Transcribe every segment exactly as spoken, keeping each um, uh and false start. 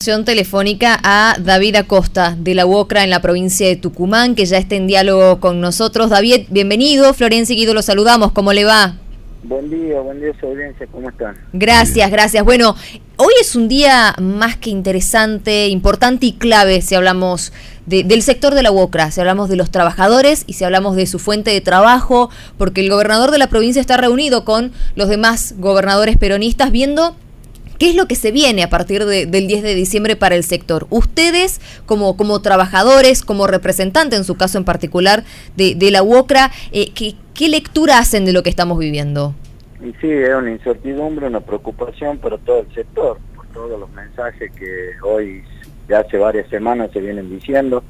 comunicación telefónica a David Acosta de la UOCRA en la provincia de Tucumán, que ya está en diálogo con nosotros. David, bienvenido. Florencia y Guido lo saludamos. ¿Cómo le va? Buen día, buen día, su audiencia. ¿Cómo están? Gracias, gracias. Bueno, hoy es un día más que interesante, importante y clave si hablamos de, del sector de la UOCRA, si hablamos de los trabajadores y si hablamos de su fuente de trabajo, porque el gobernador de la provincia está reunido con los demás gobernadores peronistas viendo qué es lo que se viene a partir de, del diez de diciembre para el sector. Ustedes, como, como trabajadores, como representantes, en su caso en particular, de, de la UOCRA, eh, ¿qué, ¿qué lectura hacen de lo que estamos viviendo? Y sí, es una incertidumbre, una preocupación para todo el sector, por todos los mensajes que hoy, ya hace varias semanas, se vienen diciendo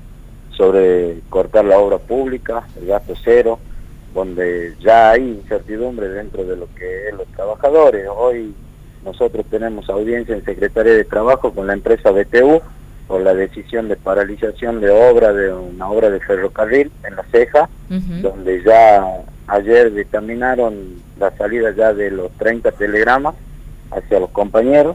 sobre cortar la obra pública, el gasto cero, donde ya hay incertidumbre dentro de lo que es los trabajadores. Hoy nosotros tenemos audiencia en Secretaría de Trabajo con la empresa B T U por la decisión de paralización de obra, de una obra de ferrocarril en La Ceja, uh-huh. donde ya ayer dictaminaron la salida ya de los treinta telegramas hacia los compañeros,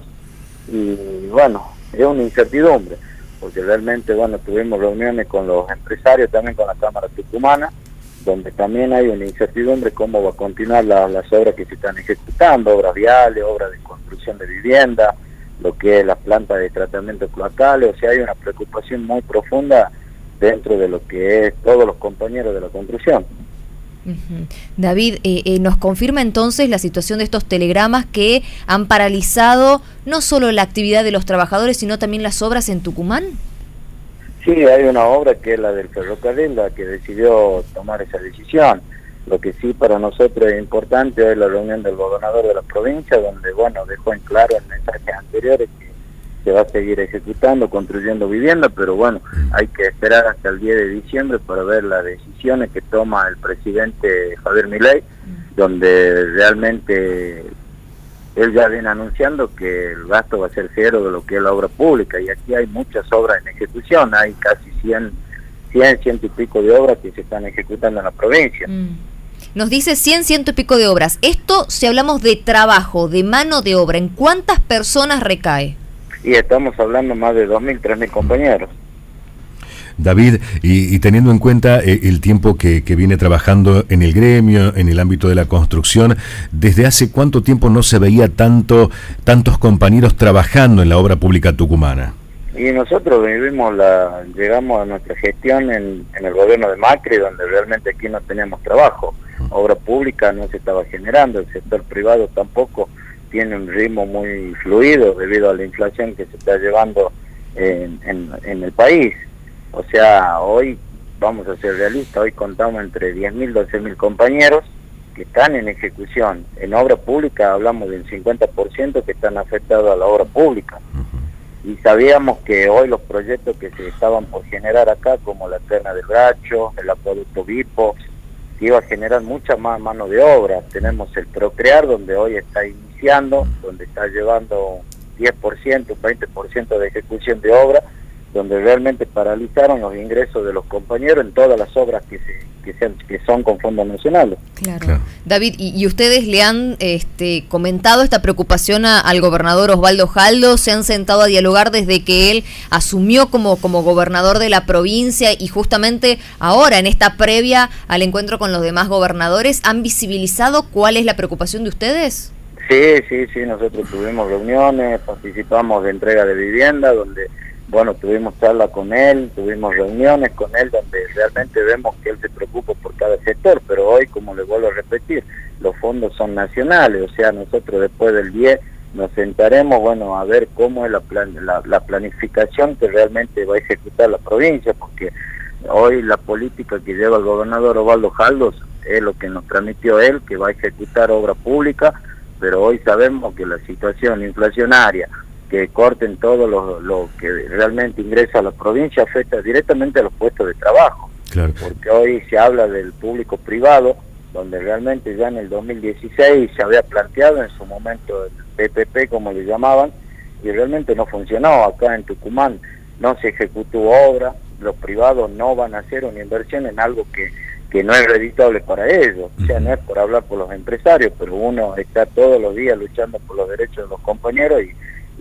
y bueno, es una incertidumbre, porque realmente, bueno, tuvimos reuniones con los empresarios, también con la Cámara Tucumana, donde también hay una incertidumbre cómo va a continuar la, las obras que se están ejecutando, obras viales, obras de construcción de vivienda, lo que es la planta de tratamiento cloacales. O sea, hay una preocupación muy profunda dentro de lo que es todos los compañeros de la construcción. Uh-huh. David, eh, eh, ¿nos confirma entonces la situación de estos telegramas que han paralizado no solo la actividad de los trabajadores, sino también las obras en Tucumán? Sí, hay una obra que es la del ferrocarril, la que decidió tomar esa decisión. Lo que sí para nosotros es importante es la reunión del gobernador de la provincia, donde, bueno, dejó en claro en mensajes anteriores que se va a seguir ejecutando, construyendo vivienda, pero bueno, hay que esperar hasta el diez de diciembre para ver las decisiones que toma el presidente Javier Milei, donde realmente él ya viene anunciando que el gasto va a ser cero de lo que es la obra pública, y aquí hay muchas obras en ejecución, hay casi cien, cien, ciento y pico de obras que se están ejecutando en la provincia. Mm. Nos dice cien, ciento y pico de obras. Esto, si hablamos de trabajo, de mano de obra, ¿en cuántas personas recae? Y estamos hablando más de dos mil, tres mil compañeros. David, y, y teniendo en cuenta eh, el tiempo que, que viene trabajando en el gremio, en el ámbito de la construcción, ¿desde hace cuánto tiempo no se veía tanto tantos compañeros trabajando en la obra pública tucumana? Y nosotros vivimos la, llegamos a nuestra gestión en, en el gobierno de Macri, donde realmente aquí no teníamos trabajo. Obra pública no se estaba generando, el sector privado tampoco tiene un ritmo muy fluido debido a la inflación que se está llevando en, en, en el país. O sea, hoy, vamos a ser realistas, hoy contamos entre diez mil, doce mil compañeros que están en ejecución. En obra pública hablamos del cincuenta por ciento que están afectados a la obra pública. Y sabíamos que hoy los proyectos que se estaban por generar acá, como la Terna del Bracho, el acueducto Vipo, que iba a generar mucha más mano de obra. Tenemos el Procrear, donde hoy está iniciando, donde está llevando diez por ciento, veinte por ciento de ejecución de obra, donde realmente paralizaron los ingresos de los compañeros en todas las obras que se, que, sean, que son con fondos nacionales. Claro. claro. David, ¿y, y ustedes le han este, comentado esta preocupación a, al gobernador Osvaldo Jaldo? ¿Se han sentado a dialogar desde que él asumió como, como gobernador de la provincia y justamente ahora, en esta previa al encuentro con los demás gobernadores, han visibilizado cuál es la preocupación de ustedes? Sí, sí, sí, nosotros tuvimos reuniones, participamos de entrega de vivienda, donde bueno, tuvimos charla con él, tuvimos reuniones con él donde realmente vemos que él se preocupa por cada sector, pero hoy, como le vuelvo a repetir, los fondos son nacionales, o sea, nosotros después del diez nos sentaremos, bueno, a ver cómo es la, plan, la, la planificación que realmente va a ejecutar la provincia, porque hoy la política que lleva el gobernador Osvaldo Jaldo es lo que nos transmitió él, que va a ejecutar obra pública, pero hoy sabemos que la situación inflacionaria, que corten todo lo, lo que realmente ingresa a la provincia, afecta directamente a los puestos de trabajo. Claro. Porque hoy se habla del público privado, donde realmente ya en el dos mil dieciséis se había planteado en su momento el P P P, como le llamaban, y realmente no funcionó. Acá en Tucumán no se ejecutó obra, los privados no van a hacer una inversión en algo que, que no es reditable para ellos. O sea, no es por hablar por los empresarios, pero uno está todos los días luchando por los derechos de los compañeros y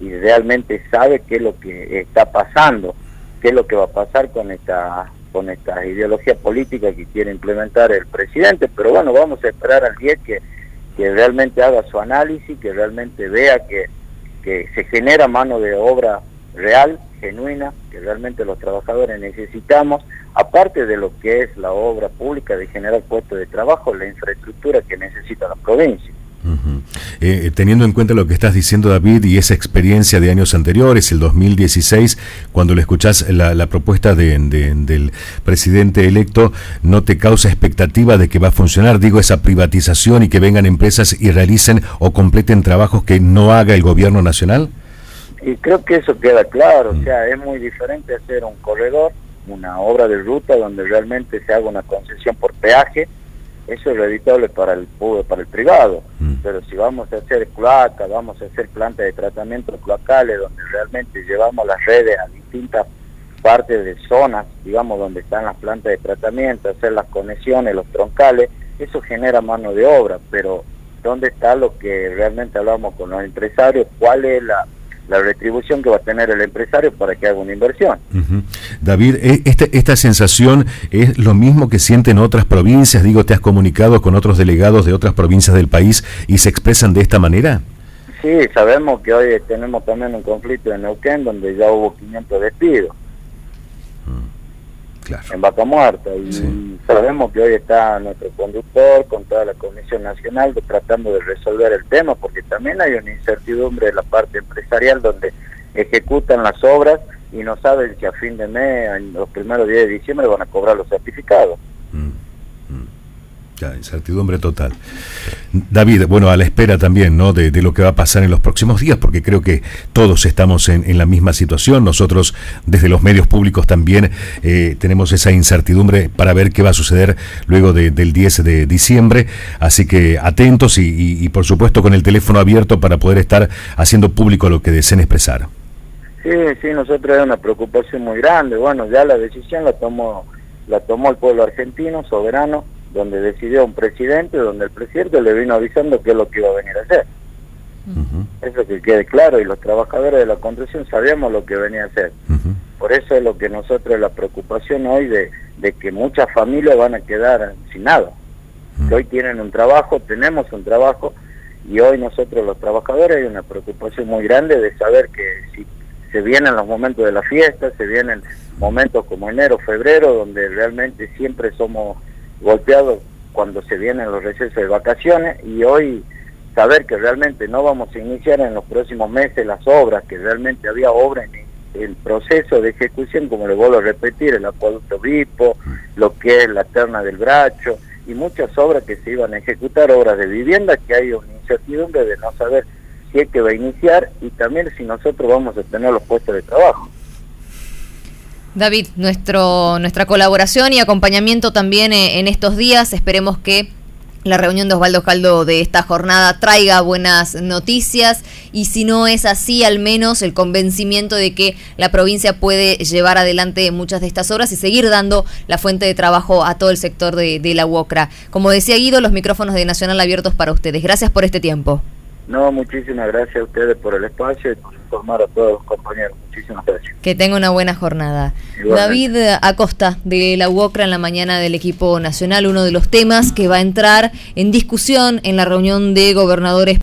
y realmente sabe qué es lo que está pasando, qué es lo que va a pasar con esta con esta ideología política que quiere implementar el presidente. Pero bueno, vamos a esperar al día que, que realmente haga su análisis, que realmente vea que, que se genera mano de obra real, genuina, que realmente los trabajadores necesitamos, aparte de lo que es la obra pública de generar puestos de trabajo, la infraestructura que necesita la provincia. Uh-huh. Eh, teniendo en cuenta lo que estás diciendo, David, y esa experiencia de años anteriores, el dos mil dieciséis, cuando le escuchás la, la propuesta de, de, del presidente electo, ¿no te causa expectativa de que va a funcionar, digo, esa privatización y que vengan empresas y realicen o completen trabajos que no haga el gobierno nacional? Y creo que eso queda claro, mm. o sea, es muy diferente hacer un corredor, una obra de ruta donde realmente se haga una concesión por peaje. Eso es rentable para el para el privado, mm. pero si vamos a hacer cloacas, vamos a hacer plantas de tratamiento cloacales, donde realmente llevamos las redes a distintas partes de zonas, digamos, donde están las plantas de tratamiento, hacer las conexiones, los troncales, eso genera mano de obra, pero ¿dónde está lo que realmente hablamos con los empresarios? ¿Cuál es la la retribución que va a tener el empresario para que haga una inversión? Uh-huh. David, ¿esta, esta sensación es lo mismo que sienten otras provincias? Digo, ¿te has comunicado con otros delegados de otras provincias del país y se expresan de esta manera? Sí, sabemos que hoy tenemos también un conflicto en Neuquén donde ya hubo quinientos despidos. Claro. En Vaca Muerta, y sí. sabemos que hoy está nuestro conductor con toda la Comisión Nacional de, tratando de resolver el tema, porque también hay una incertidumbre de la parte empresarial donde ejecutan las obras y no saben si a fin de mes, en los primeros días de diciembre, van a cobrar los certificados. Mm, mm. Ya, incertidumbre total. David, bueno, a la espera también, ¿no?, de, de lo que va a pasar en los próximos días, porque creo que todos estamos en, en la misma situación. Nosotros, desde los medios públicos también, eh, tenemos esa incertidumbre para ver qué va a suceder luego de, del diez de diciembre. Así que atentos y, y, y, por supuesto, con el teléfono abierto para poder estar haciendo público lo que deseen expresar. Sí, sí, nosotros es una preocupación muy grande. Bueno, ya la decisión la tomó, la tomó el pueblo argentino, soberano, donde decidió un presidente, donde el presidente le vino avisando qué es lo que iba a venir a hacer. Uh-huh. Eso que quede claro, y los trabajadores de la construcción sabíamos lo que venía a hacer. Uh-huh. Por eso es lo que nosotros, la preocupación hoy de, de que muchas familias van a quedar sin nada. Uh-huh. Que hoy tienen un trabajo, tenemos un trabajo, y hoy nosotros los trabajadores hay una preocupación muy grande de saber que si se vienen los momentos de la fiesta, se vienen momentos como enero, febrero, donde realmente siempre somos golpeados cuando se vienen los recesos de vacaciones, y hoy saber que realmente no vamos a iniciar en los próximos meses las obras, que realmente había obras en el proceso de ejecución, como le vuelvo a repetir, el acueducto Bipo, lo que es la terna del Bracho, y muchas obras que se iban a ejecutar, obras de vivienda, que hay una incertidumbre de no saber si es que va a iniciar y también si nosotros vamos a tener los puestos de trabajo. David, nuestro nuestra colaboración y acompañamiento también eh, en estos días. Esperemos que la reunión de Osvaldo Caldo de esta jornada traiga buenas noticias, y si no es así, al menos el convencimiento de que la provincia puede llevar adelante muchas de estas obras y seguir dando la fuente de trabajo a todo el sector de, de la UOCRA. Como decía Guido, los micrófonos de Nacional abiertos para ustedes. Gracias por este tiempo. No, muchísimas gracias a ustedes por el espacio y por informar a todos los compañeros. Muchísimas gracias. Que tenga una buena jornada. Igualmente. David Acosta, de la UOCRA, en la mañana del equipo nacional, uno de los temas que va a entrar en discusión en la reunión de gobernadores